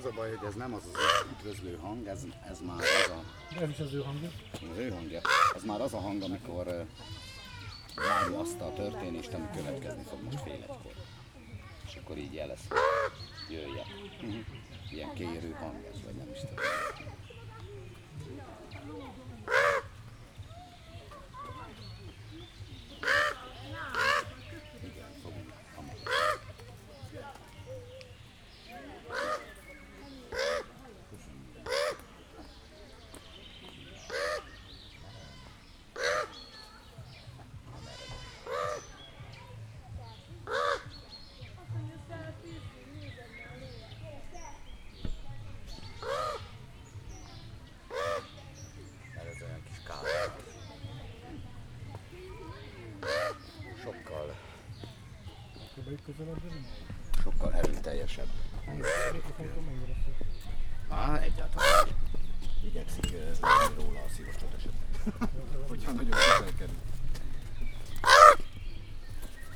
a baj, hogy ez nem az az üdvözlő hang, ez már az a... De ez is az ő hangja. Az ő hangja. Ez már az a hang, amikor várja azt a történést, ami következni fog most fél egykor. És akkor így jelez, jöjjek. Ilyen kérő hang ez, vagy nem is tudom. Igen, fogunk hamar. Ez olyan kis kávé. Sokkal erőteljesebb. Egyáltalán. Igyekszik lenni róla a szívostot esetben. Hogyha nagyon